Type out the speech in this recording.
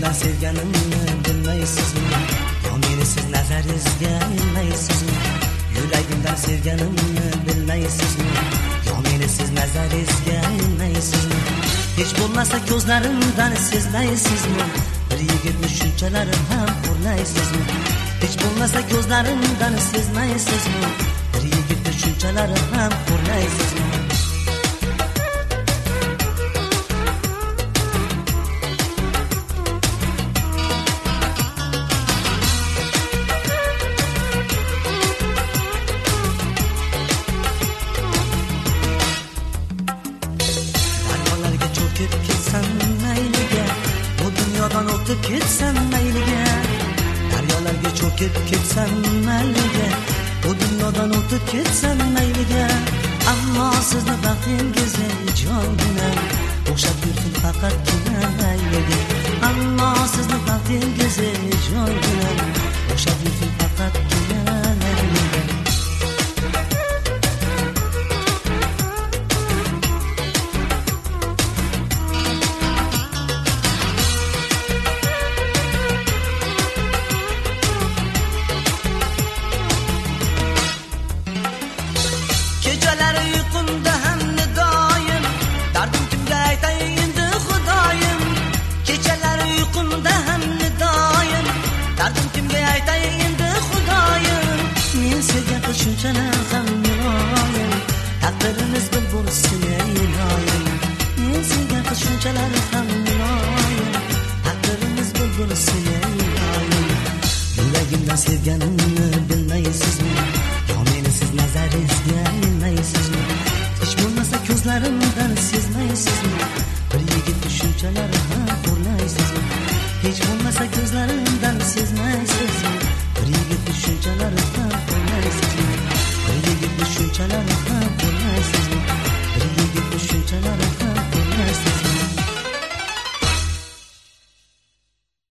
Yuragimdan sevganimni bilmaysizmi? Yo meni siz nazaringizga ilmaysizmi? Yuragimdan sevganimni bilmaysizmi? Yo meni siz nazaringizga ilmaysizmi? Hech bo'lmasa ko'zlarimdan sezmaysizmi? Bir yigitni shunchalar ham ko'rmaysizmi? Hech bo'lmasa ko'zlarimdan sezmaysizmi? Bir yigitni shunchalar ham ko'rmaysizmi? O'tib ketsam mayliga, daryolarga cho'kib ketsam mayliga, bu dunyodan o'tib ketsam mayliga, ammo sizni baxtingizga jonginam o'xshab yursin faqatgina mayliga, ammo sizni baxtingizga jonginam o'xshab yursin faqatgina mayliga. Kechalari uyqumda ham nidoyim, dardim kimga aytay endi xudoyim. Kechalari uyqumda ham nidoyim, dardim kimga aytay endi xudoyim. Men sevgan qiz shunchalar ham muloyim, taqdirimiz bir bo'lsin iloyim. Men sevgan qiz shunchalar ham muloyim, taqdirimiz bir bo'lsin iloyim. Yuragimdan sevganimni bilmaysizmi? Siz nazaringizga ilmaysizmi? Hech bo'lmasa ko'zlarimdan sezmaysizmi?